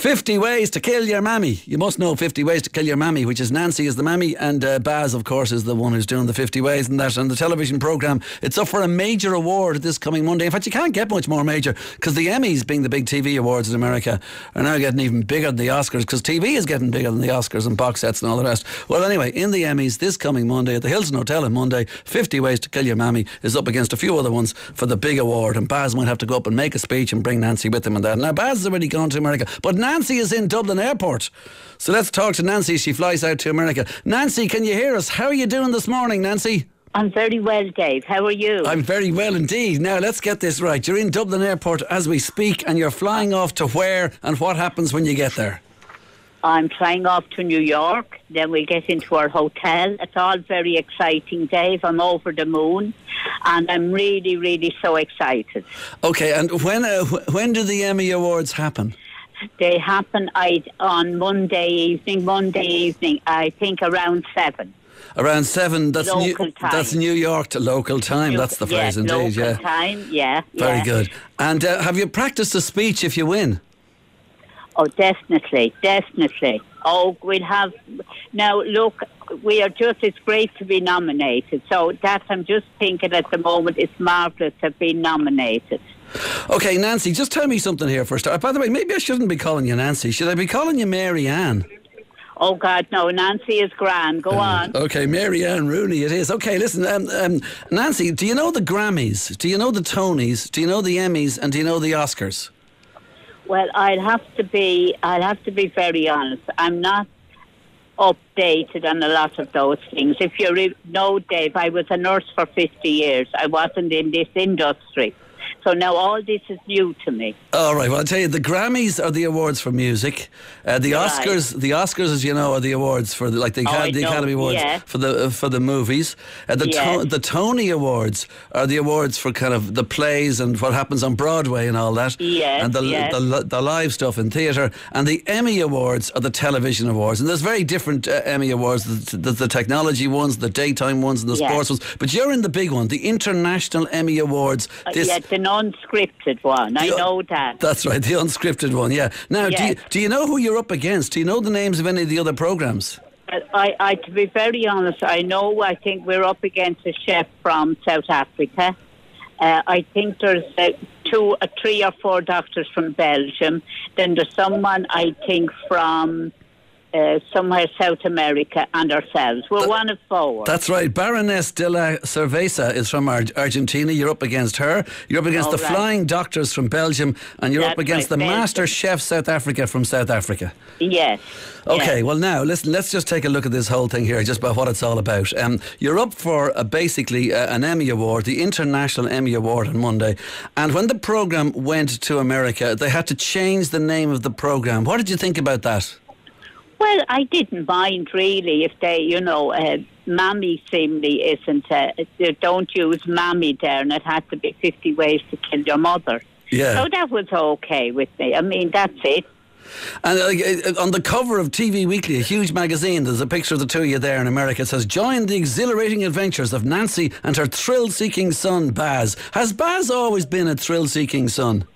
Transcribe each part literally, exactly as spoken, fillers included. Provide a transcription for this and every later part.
fifty Ways to Kill Your Mammy. You must know fifty Ways to Kill Your Mammy, which is Nancy is the mammy, and uh, Baz, of course, is the one who's doing the fifty Ways and that. And the television programme, it's up for a major award this coming Monday. In fact, you can't get much more major, because the Emmys, being the big T V awards in America, are now getting even bigger than the Oscars, because T V is getting bigger than the Oscars and box sets and all the rest. Well, anyway, in the Emmys this coming Monday at the Hilton Hotel on Monday, fifty Ways to Kill Your Mammy is up against a few other ones for the big award, and Baz might have to go up and make a speech and bring Nancy with him and that. Now, Baz has already gone to America, but Nancy is in Dublin Airport. So let's talk to Nancy as she flies out to America. Nancy, can you hear us? How are you doing this morning, Nancy? I'm very well, Dave. How are you? I'm very well indeed. Now, let's get this right. You're in Dublin Airport as we speak, and you're flying off to where, and what happens when you get there? I'm flying off to New York. Then we'll get into our hotel. It's all very exciting, Dave. I'm over the moon, and I'm really, really so excited. Okay, and when uh, when do the Emmy Awards happen? They happen I, on Monday evening, Monday evening, I think around seven. Around seven, that's local New, time. That's New York to local time. New, that's the phrase, yeah, indeed. Local yeah, time, yeah. Very yeah. good. And uh, have you practiced a speech if you win? Oh, definitely, definitely. Oh, we'll have... Now, look, we are just... It's great to be nominated. So that, I'm just thinking at the moment, it's marvellous to be nominated. Okay, Nancy, just tell me something here first. Uh, by the way, maybe I shouldn't be calling you Nancy. Should I be calling you Mary Ann? Oh, God, no. Nancy is grand. Go uh, on. Okay, Mary Ann Rooney it is. Okay, listen, um, um, Nancy, do you know the Grammys? Do you know the Tonys? Do you know the Emmys? And do you know the Oscars? Well, I'll have to be. I'll have to be very honest. I'm not updated on a lot of those things. If you re- know, Dave, I was a nurse for fifty years. I wasn't in this industry. So now all this is new to me. All right, well, I'll tell you, the Grammys are the awards for music. Uh, the right. Oscars, the Oscars, as you know, are the awards for the, like the, oh, the Academy Awards yeah. for the uh, for the movies. Uh, the yes. to- the Tony Awards are the awards for kind of the plays and what happens on Broadway and all that. Yes, and the, yes. the, the the live stuff in theatre. And the Emmy Awards are the television awards. And there's very different uh, Emmy Awards. There's the, the technology ones, the daytime ones, and the yes. sports ones. But you're in the big one, the International Emmy Awards. This, uh, yeah, the unscripted one. I know that. That's right, the unscripted one, yeah. Now, yes. do, you, do you know who you're up against? Do you know the names of any of the other programmes? I, I, to be very honest, I know, I think we're up against a chef from South Africa. Uh, I think there's uh, two, uh, three or four doctors from Belgium. Then there's someone, I think, from... Uh, somewhere South America and ourselves. We're that, one of four. That's right. Baroness de la Cerveza is from Ar- Argentina. You're up against her. You're up against oh, the right. Flying Doctors from Belgium, and you're That's up against right, the Belgium. Master Chef South Africa from South Africa. Yes. Okay, yes. well now, listen, let's just take a look at this whole thing here, just about what it's all about. Um, you're up for uh, basically uh, an Emmy Award, the International Emmy Award on Monday, and when the programme went to America, they had to change the name of the programme. What did you think about that? Well, I didn't mind really if they, you know, uh, Mammy seemingly isn't, uh, they don't use Mammy there, and it had to be fifty Ways to Kill Your Mother. Yeah. So that was okay with me. I mean, that's it. And uh, on the cover of T V Weekly, a huge magazine, there's a picture of the two of you there in America. It says, join the exhilarating adventures of Nancy and her thrill-seeking son, Baz. Has Baz always been a thrill-seeking son?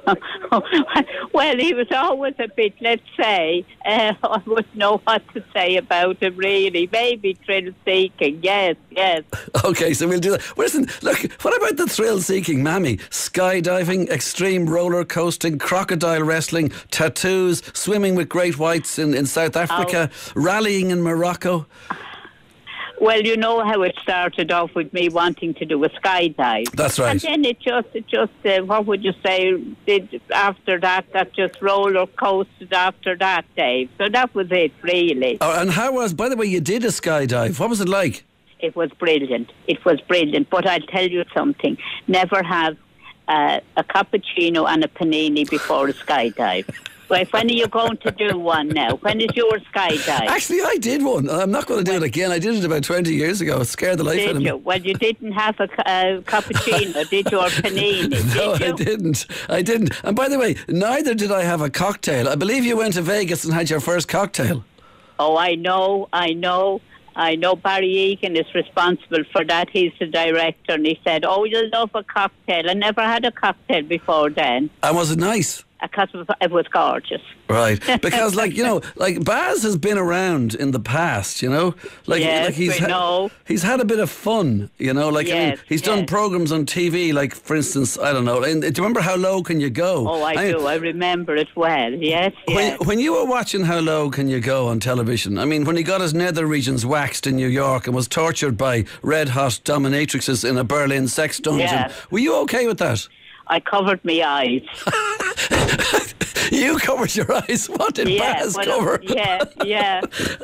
Well, he was always a bit, let's say, uh, I wouldn't know what to say about him really. Maybe thrill-seeking, yes, yes. Okay, so we'll do that. Well, listen, look, what about the thrill-seeking mammy? Skydiving, extreme roller coasting, crocodile wrestling, tattoos, swimming with great whites in, in South Africa, oh. rallying in Morocco. Well, you know how it started off with me wanting to do a skydive. That's right. And then it just, it just uh, what would you say, did after that, that just roller coasted after that, Dave. So that was it, really. Oh, and how was, by the way, you did a skydive. What was it like? It was brilliant. It was brilliant. But I'll tell you something. Never have uh, a cappuccino and a panini before a skydive. Well, when are you going to do one now? When is your skydive? Actually, I did one. I'm not going to do it again. I did it about twenty years ago. It scared the life did out of me. You? Well, you didn't have a, a cappuccino, did you, or panini? No, did you? I didn't. I didn't. And by the way, neither did I have a cocktail. I believe you went to Vegas and had your first cocktail. Oh, I know, I know. I know Barry Egan is responsible for that. He's the director, and he said, oh, you'll love a cocktail. I never had a cocktail before then. And was it nice? because it was gorgeous. Right, because like you know, like Baz has been around in the past, you know, like, yes, like he's we know. he's had a bit of fun, you know, like yes, I mean, he's yes. done programs on T V, like for instance, I don't know. And do you remember How Low Can You Go? Oh, I, I do. I remember it well. Yes, when, yes. When you were watching How Low Can You Go on television, I mean, when he got his nether regions waxed in New York and was tortured by red hot dominatrixes in a Berlin sex dungeon, Yeah. were you okay with that? I covered my eyes. You covered your eyes. What did yeah, Baz well, cover? Yeah, yeah.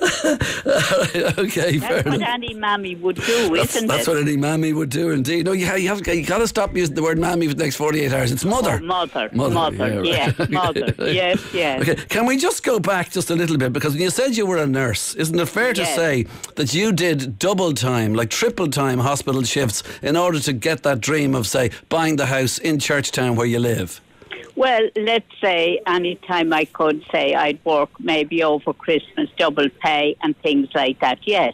Okay, fair That's what enough. any mammy would do, That's, isn't that's it? what any mammy would do, indeed. No, you, you have you got to stop using the word mammy for the next forty-eight hours. It's mother. Oh, mother, Mother, mother, yeah, yes, right. mother, yes, yes. Okay, can we just go back just a little bit? Because when you said you were a nurse, isn't it fair to Yes. say that you did double time, like triple time hospital shifts in order to get that dream of, say, buying the house in Churchtown where you live? Well, let's say any time I could say I'd work maybe over Christmas, double pay and things like that, yes.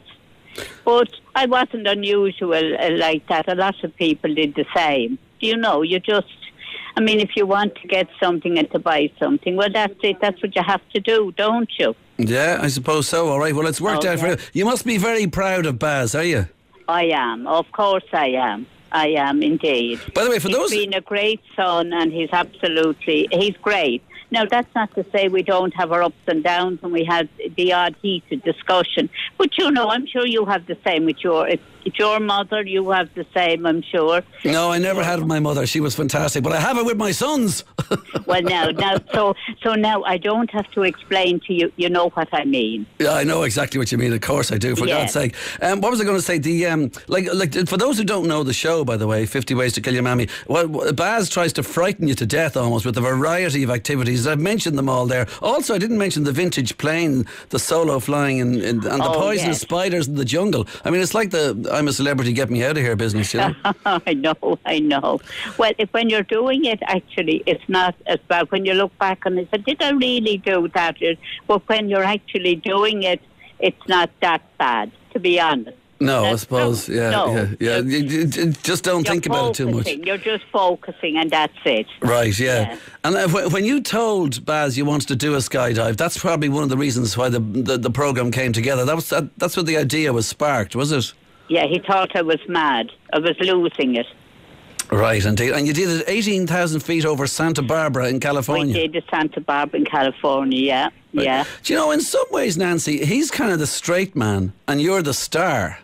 But I wasn't unusual uh, like that. A lot of people did the same. You know, you just, I mean, if you want to get something and to buy something, well, that's it. That's what you have to do, don't you? Yeah, I suppose so. All right, well, it's worked out for you. Okay. You must be very proud of Baz, are you? I am. Of course I am. I am indeed. By the way, for he's those... been a great son and he's absolutely, he's great. Now, that's not to say we don't have our ups and downs and we have the odd heated discussion. But, you know, I'm sure you have the same with your, it's, it's your mother, you have the same, I'm sure. No, I never had my mother. She was fantastic, but I have it with my sons. Well, now, now, so so now I don't have to explain to you, you know what I mean. Yeah, I know exactly what you mean. Of course I do, for Yeah. God's sake. Um, what was I going to say? The um, like, like for those who don't know the show, by the way, fifty Ways to Kill Your Mammy, well, Baz tries to frighten you to death almost with a variety of activities. I've mentioned them all there. Also, I didn't mention the vintage plane, the solo flying, and, and, and the Oh, poisonous yes. spiders in the jungle. I mean, it's like the I'm a celebrity, get me out of here business, you know? I know, I know. Well, if, when you're doing it, actually, it's not as bad. When you look back and say, did I really do that? But when you're actually doing it, it's not that bad, to be honest. No, I That's- suppose, no, yeah, no. yeah, yeah. You, you- you just don't You're think about it too much. focusing. You're just focusing, and that's it. Right, yeah. Yeah. And uh, wh- when you told Baz you wanted to do a skydive, that's probably one of the reasons why the the, the program came together. That was that, that's what the idea was sparked, was it? Yeah, he thought I was mad. I was losing it. Right, indeed. And you did it eighteen thousand feet over Santa Barbara in California. We did the Santa Barbara in California, yeah, Right. yeah. Do you know, in some ways, Nancy, he's kind of the straight man and you're the star.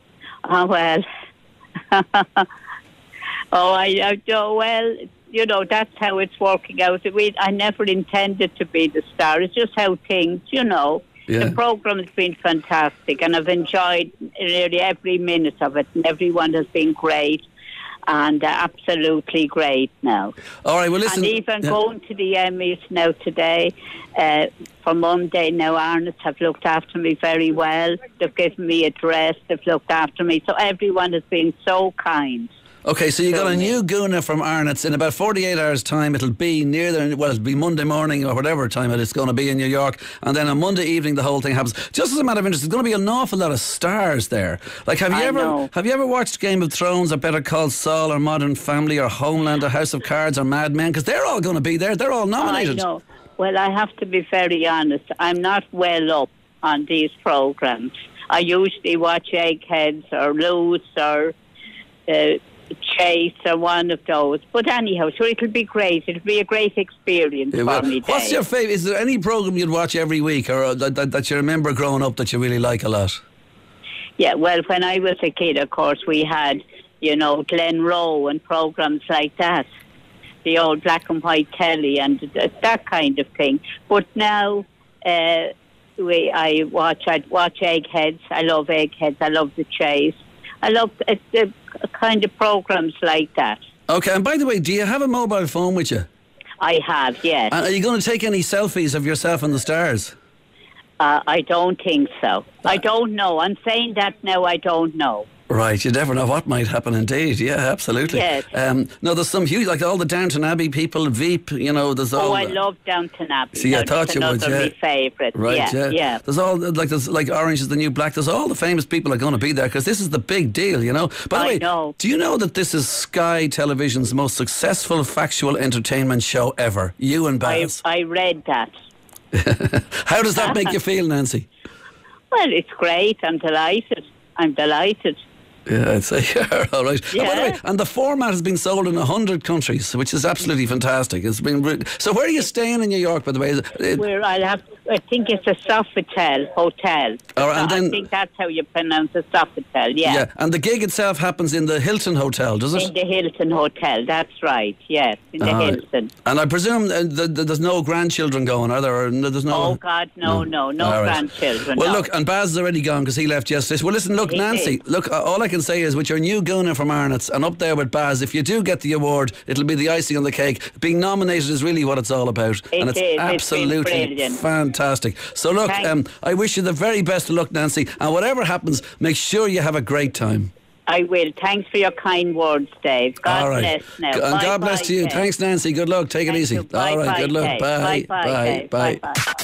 Oh, well. oh, I, I oh, well, you know, that's how it's working out. We, I never intended to be the star. It's just how things, you know. Yeah. The program has been fantastic, and I've enjoyed nearly every minute of it, and everyone has been great, and uh, absolutely great now. All right, well, listen. And even yeah. going to the Emmys now today, uh, for Monday now, Arnott's have looked after me very well. They've given me a dress, they've looked after me. So everyone has been so kind. Okay, so you got a So- new Guna from Arnott's in about forty-eight hours' time. It'll be near the, well, it'll be Monday morning or whatever time it is going to be in New York. And then on Monday evening, the whole thing happens. Just as a matter of interest, there's going to be an awful lot of stars there. Like, have you I ever know. have you ever watched Game of Thrones or Better Call Saul or Modern Family or Homeland or House of Cards or Mad Men? Because they're all going to be there. They're all nominated. I know. Well, I have to be very honest. I'm not well up on these programs. I usually watch Eggheads or Loose or uh, Chase or one of those. But anyhow, so it'll be great. It'll be a great experience Yeah, well, for me. what's Dave. your favourite? Is there any programme you'd watch every week or uh, that, that, that you remember growing up that you really like a lot? Yeah, well, when I was a kid, of course, we had, you know, Glen Rowe and programs like that. The old black and white telly and th- that kind of thing. But now, uh, we I watch I watch Eggheads. I love Eggheads. I love The Chase. I love uh, the kind of programs like that. Okay, and by the way, do you have a mobile phone with you? I have, yes. And are you going to take any selfies of yourself and the stars? Uh, I don't think so. I don't know. I'm saying that now. I don't know. Right, you never know what might happen indeed. Yeah, absolutely. Yes. Um, no, there's some huge, like all the Downton Abbey people, Veep, you know, there's all... Oh, I love Downton Abbey. See, I Now, thought that's you would, another yeah. of my favourites. Right, yeah, yeah. yeah. There's all, like, there's like Orange is the New Black, there's all the famous people are going to be there because this is the big deal, you know. By the I way, know. do you know that this is Sky Television's most successful factual entertainment show ever? You and I, Baz. I read that. How does that make you feel, Nancy? Well, it's great. I'm delighted. I'm delighted. Yeah, I'd say you're all right. Yeah. And by the way, and the format has been sold in a hundred countries, which is absolutely fantastic. It's been re- so. Where are you staying in New York, by the way? Is it- Where I'll have, I think it's a Sofitel hotel. All right, and I then- think that's how you pronounce a Sofitel. Yeah. yeah, and the gig itself happens in the Hilton Hotel, does it? In the Hilton Hotel. That's right. Yes, in the Ah, Hilton. And I presume uh, th- th- there's no grandchildren going, are there? Or no, there's no. Oh God, no, no, no, All right. grandchildren. Well, no. look, and Baz is already gone because he left yesterday. Well, listen, look, He Nancy, did. look, uh, all I can say is with your new gooner from Arnott's and up there with Baz, if you do get the award, it'll be the icing on the cake. Being nominated is really what it's all about. It and it's is. It's been absolutely brilliant. fantastic. So, look, Thanks. um, I wish you the very best of luck, Nancy, and whatever happens, make sure you have a great time. I will. Thanks for your kind words, Dave. God all right. bless now. And Bye, God bless bye, you. Dave. Thanks, Nancy. Good luck. Take Thank it easy. you. Bye, all right, bye, good luck. Dave. Bye. Bye, bye, Bye. Dave. Bye. Bye, bye.